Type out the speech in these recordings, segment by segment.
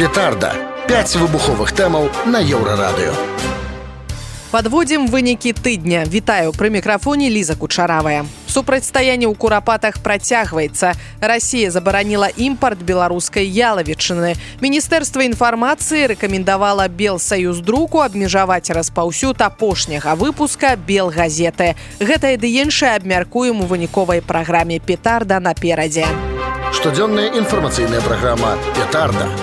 Петарда. 5 выбуховых тэмаў на Еўрарадыё. Подводим вынікі тыдня. Вітаю, пры мікрафоне Ліза Кучаравая. Супрацьстаянне ў курапатах працягваецца. Расія забараніла імпарт беларускай ялавічыны. Міністэрства інфармацыі рэкамендавала Белсаюздруку абмежаваць распаўсюд апошняга выпуска Белгазеты. Гэта ды іншае абмяркуем у выніковай праграме «Петарда» наперадзе. Штодзённая інфармацыйная праграма «Петарда».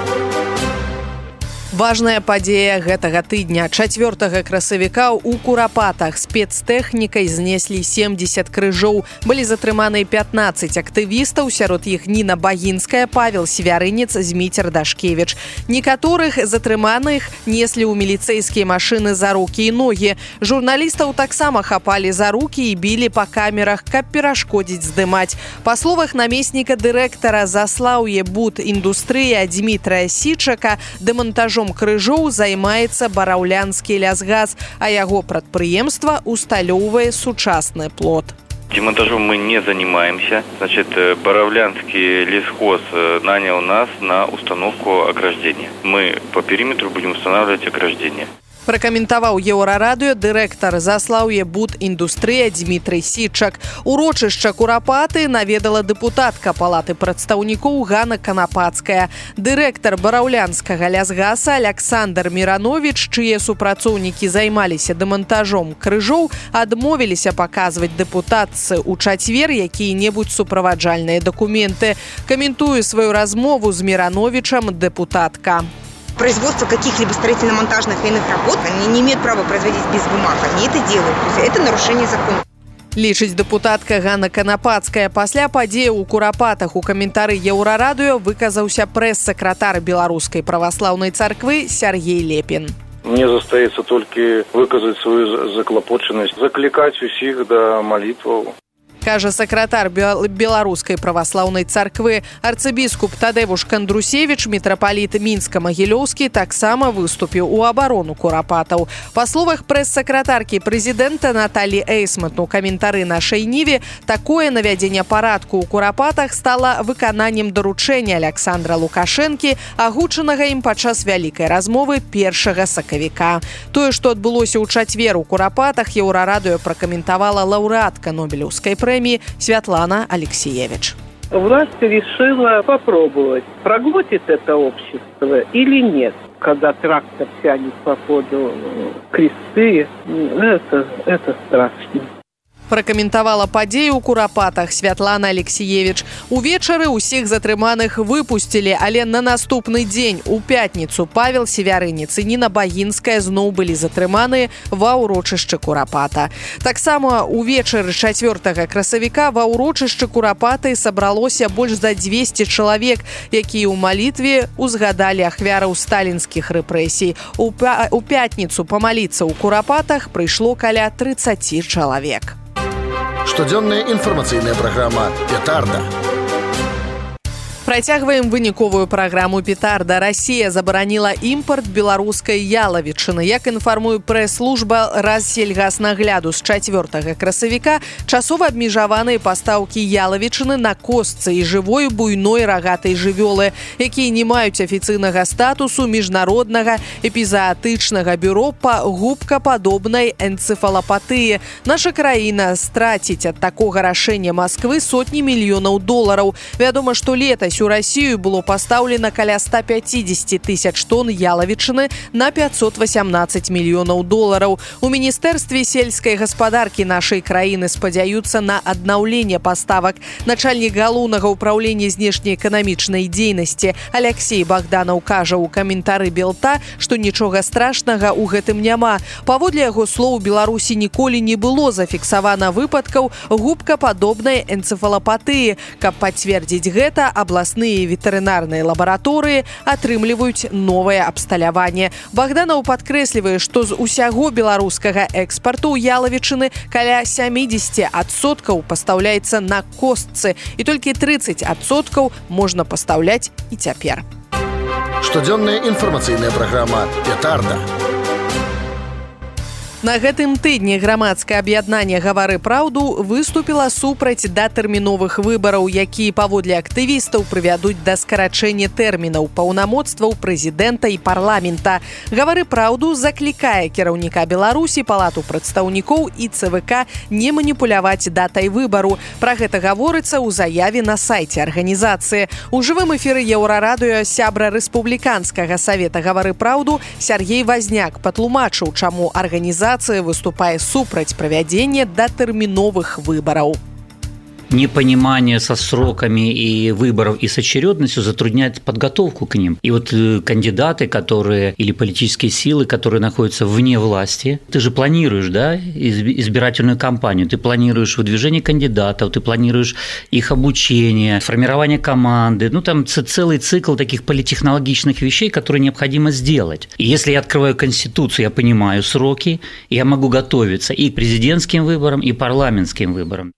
Важная падзея гэтага тыдня. 4 красавіка ў Курапатах спецтэхнікай знеслі 70 крыжоў. Былі затрыманы 15 актывістаў, сярод іх Ніна Багінская, Павел Севярынец, Зміцер Дашкевіч. Некаторых затрыманых неслі ў міліцэйскія машыны за рукі і ногі. Журналістаў таксама хапалі за рукі і білі па камерах, каб перашкодзіць здымаць. Па словах намесніка дырэктара Заслаўе Буд-індустрыя Дмітрая Січака, дэмантажом крыжоў займаецца Бараўлянскі лясгаз, а яго прадпрыемства усталёўвае сучасны плот. Демонтажом мы не занимаемся. Баравлянский лесхоз нанял нас на установку ограждения. Мы по периметру будем устанавливать ограждение. Пракаментаваў Еўрарадыё дырэктар Заслаўе Буд-індустрыя Дмітрый Січак. Урочышча Курапаты наведала дэпутатка палаты прадстаўнікоў Ганна Канапацкая. Дырэктар Бараўлянскага лясгаса Александр Миранович, чые супрацоўнікі займаліся дэмантажом крыжоў, адмовіліся паказваць дэпутатцы ў чацвер якія-небудзь суправаджальныя дакументы. Каментуе сваю размову з Мирановичам дэпутатка. Производство каких-либо строительно-монтажных и иных работ они не имеют права производить без бумаг. Они это делают. То есть это нарушение закона. Лічыць дэпутатка Ганна Канапацкая. Пасля падзеі ў Курапатах у каментары Еўрарадыё выказаўся прэс-сакратар Беларускай праваслаўнай царквы Сергей Лепін. Мне застаецца толькі выказаць сваю заклапочанасць, заклікаць усіх да малітваў. Кажа сакратар Беларускай праваслаўнай царквы. Арцыбіскуп Тадэвуш Кандрусевіч, мітрапаліт Мінска-Магілёўскі, таксама выступіў у абарону Курапатаў. Па словах прэс-сакратаркі прэзідэнта Наталі Эйсман у каментары нашай Ніве, такое навядзенне парадку ў Курапатах стала выкананнем даручэння Александра Лукашэнкі, агучанага ім падчас вялікай размовы 1 сакавіка. Тое, што адбылося ў чацвер у Курапатах, Еўрарадыё пракаментавала лаўрэатка Нобелеўскай прэміі Светлана Алексеевич. Власть решила попробовать, проглотит это общество или нет. Когда трактор тянет по ходу кресты, это страшно. Пракаментавала падзею ў Курапатах Светлана Алексеевич. Увечары ўсіх затрыманых выпусцілі, але на наступны дзень, у пятніцу, Павел Севярынец і Ніна Багінская зноў былі затрыманыя ва ўрочышчы Курапата. Таксама увечары 4 красавіка ва ўрочышчы Курапаты сабралося больш за 200 чалавек, якія ў малітве узгадалі ахвяраў сталінскіх рэпрэсій. У пятніцу памаліцца ў Курапатах прыйшло каля 30 чалавек. Штодзённая інфармацыйная праграма «Петарда». Працягваем выніковую праграму «Петарда». Расія забараніла імпарт беларускай ялавічыны. Як інфармуе прэс-служба Рассельгаснагляду, з 4 красавіка часова абмежаваныя пастаўкі ялавічыны на костцы і жывой буйной рагатай жывёлы, якія не маюць афіцыйнага статусу міжнароднага эпізаатычнага бюро па губкападобнай энцэфалапатыі. Наша краіна страціць ад такога рашэння Масквы сотні мільёнаў долараў. Вядома, што летась у Расію было пастаўлена каля 150 тысяч тонн ялавічыны на 518 мільёнаў долараў. У Міністэрстве сельскай гаспадаркі нашай краіны спадзяюцца на аднаўленне паставак. Начальнік галоўнага ўпраўлення знешнеэканамічнай дзейнасці Алексей Богданаў кажа ў каментары Белта, што нічога страшнага ў гэтым няма. Паводле яго слоў, у Беларусі ніколі не было зафіксавана выпадкаў губкападобнай энцэфалапатыі. Каб пацвердзіць гэта, абласныя ветэрынарныя лабараторыі атрымліваюць новае абсталяванне. Богданаў падкрэслівае, што з усяго беларускага экспарту ялавічыны каля 70% пастаўляецца на костцы, і толькі 30% можна пастаўляць і цяпер. Штодзённая інфармацыйная праграма «Петарда». На гэтым тыдні грамадскае аб'яднанне «Гавары праўду» выступіла супраць датэрміновых выбараў, якія паводле актывістаў прывядуць да скарачэння тэрмінаў паўнамоцтваў прэзідэнта і парламента. «Гавары праўду» заклікае кіраўніка Беларусі, палату прадстаўнікоў і ЦВК не маніпуляваць датай выбару. Пра гэта гаворыцца ў заяве на сайце арганізацыі. У жывым эфіры Еўрарадыё сябра рэспубліканскага савета «Гавары праўду» Сергей Возняк патлумачыў, чаму арганізацыя выступае супраць правядзення датэрміновых выбараў. Непонимание со сроками и выборов и с очередностью затрудняет подготовку к ним. И вот кандидаты, которые или политические силы, которые находятся вне власти, ты же планируешь, да, избирательную кампанию, ты планируешь выдвижение кандидатов, ты планируешь их обучение, формирование команды, ну там целый цикл таких политтехнологичных вещей, которые необходимо сделать. И если я открываю Конституцию, я понимаю сроки, я могу готовиться и к президентским выборам, и парламентским выборам.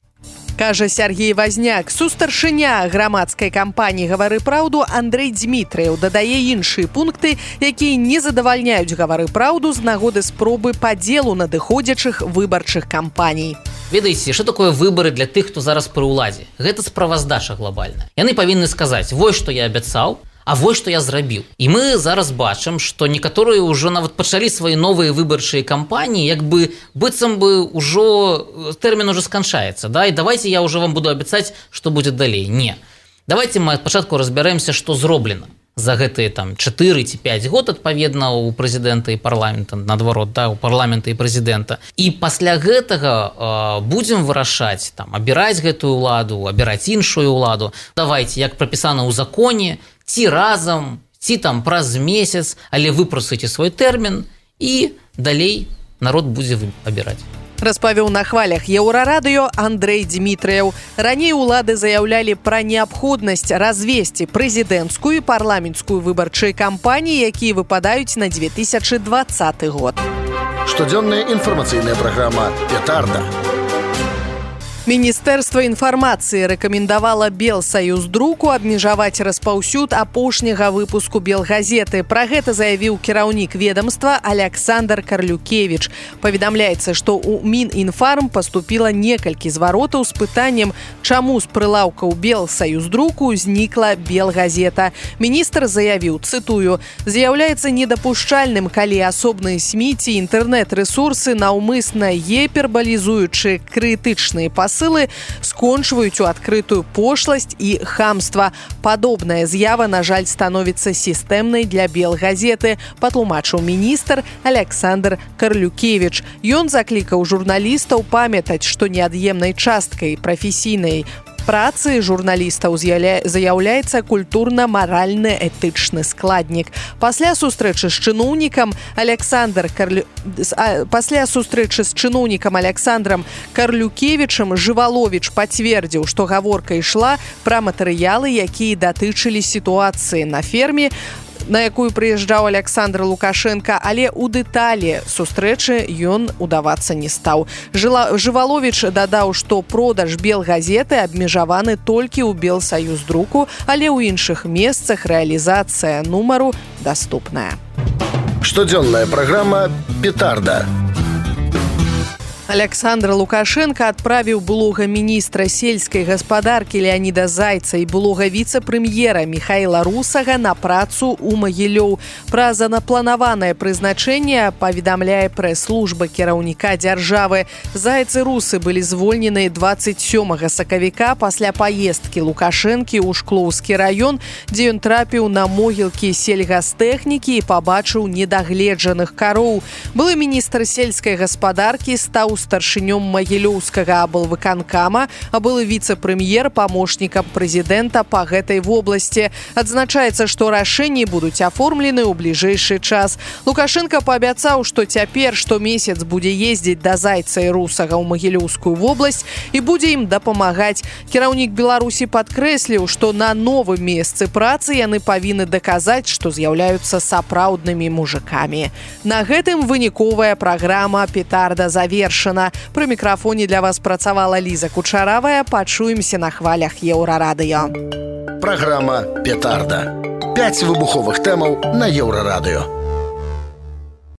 Кажа Сергей Возняк. Сустаршыня грамадскай кампаніі «Гавары праўду» Андрэй Дзмітрыяў дадае іншыя пункты, якія не задавальняюць «Гавары праўду» з нагоды спробы падзелу надыходзячых выбарчых кампаній. Ведаеце, што такое выбары для тых, хто зараз пры ўладзе? Гэта справаздача глобальная. Яны павінны сказаць: вось што я абяцаў, а вось што я зрабіў. І мы зараз бачым, што некаторыя ўжо нават пачалі свае новыя выбарчыя кампаніі, як бы быццам бы ўжо тэрмін уже сканчаецца, да? І давайте я ўжо вам буду абяцаць, што будзе далей. Не. Давайте мы спачатку разбярэмся, што зроблена за гэтыя там 4 ці 5 год адпаведна у прэзідэнта і парламента, наадварот, да, у парламента і прэзідэнта. І пасля гэтага будзем вырашаць, там, абіраць гэтую ўладу, абіраць іншую ўладу. Давайте, як прапісана ў законе, ці разам, ці там праз месяц, але выпрасуйце свой тэрмін, і далей народ будзе абіраць. Распавёў на хвалях Еўрарадыё Андрэй Дзмітрыяў. Раней улады заяўлялі пра неабходнасць развесці прэзідэнцкую і парламенцкую выбарчыя кампаніі, якія выпадаюць на 2020 год. Штодзённая інфармацыйная праграма «Петарда». Міністэрства інфармацыі рэкамендавала Белсаюздруку абмежаваць распаўсюд апошняга выпуску Белгазеты. Пра гэта заявіў кіраўнік ведомства Александр Карлюкевіч. Паведамляецца, што ў Мінінфарм паступіла некалькі зваротаў з пытаннем, чаму з прылаўкаў Белсаюздруку знікла Белгазета. Міністр заявіў, цытую: «З'яўляецца недапушчальным, калі асобныя СМІ ці інтэрнэт-рэсурсы, наўмысна гіпербалізуючы крытычныя пасылы, скончваюць у адкрытую пошласць і хамства. Падобная з'ява, на жаль, становіцца сістэмнай для Белгазеты», патлумачыў міністр Александр Карлюкевіч. Ён заклікаў журналістаў памятаць, што неад'емнай часткай прафесійнай працы журналістаў з'яўляецца культурна-маральны этычны складнік. Пасля сустрэчы з чыноўнікам Александрам Карлюкевічам Жываловіч пацвердзіў, што гаворка ішла пра матэрыялы, якія датычылі сітуацыі на ферме, на якую прыязджаў Александр Лукашенко, але ў дэталі сустрэчы ён удавацца не стаў. Жываловіч дадаў, што продаж Белгазеты абмежаваны толькі ў Белсаюздруку, але ў іншых месцах рэалізацыя нумару даступная. Штодзённая праграма «Петарда». Александр Лукашенко адправіў былога міністра сельскай гаспадаркі Леаніда Зайца і былога віцэ-прэм'ера Міхаіла Русага на працу ў Магілёў. Пра занапланаванае прызначэнне паведамляе прэс-служба кіраўніка дзяржавы. Зайц і Русы былі звольнены 27 сакавіка пасля паездкі Лукашэнкі ў Шклоўскі раён, дзе ён трапіў на могілкі сельгастэхнікі і пабачыў недагледжаных кароў. Былы міністр сельскай гаспадаркі стаў старшынём Магілёўскага аблвыканкама, а былы віцэ-прэм'ер памочнікам прэзідэнта па гэтай вобласці. Адзначаецца, што рашэнні будуць аформлены ў бліжэйшы час. Лукашенко паабяцаў, што цяпер штомесяц будзе ездзіць да Зайца і Русага ў Магілёўскую вобласць і будзе ім дапамагаць. Кіраўнік Беларусі падкрэсліў, што на новым месцы працы яны павінны даказаць, што з'яўляюцца сапраўднымі мужыкамі. На гэтым выніковая праграма «Петарда» завершана. Пры мікрафоне для вас працавала Ліза Кучаравая. Пачуемся на хвалях Еўрарадыё. Праграма «Петарда». 5 выбуховых тэмаў на Еўрарадыё.